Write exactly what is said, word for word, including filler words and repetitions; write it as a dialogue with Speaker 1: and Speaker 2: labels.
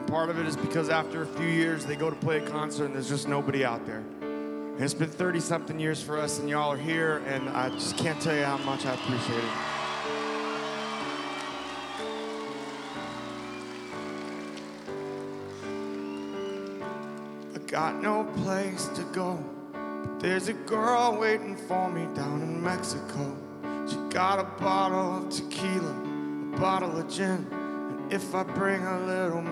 Speaker 1: And part of it is because after a few years, they go to play a concert and there's just nobody out there. And it's been thirty-something years for us, and y'all are here, and I just can't tell you how much I appreciate it. I got no place to go, but there's a girl waiting for me down in Mexico. She got a bottle of tequila, a bottle of gin, and if I bring a little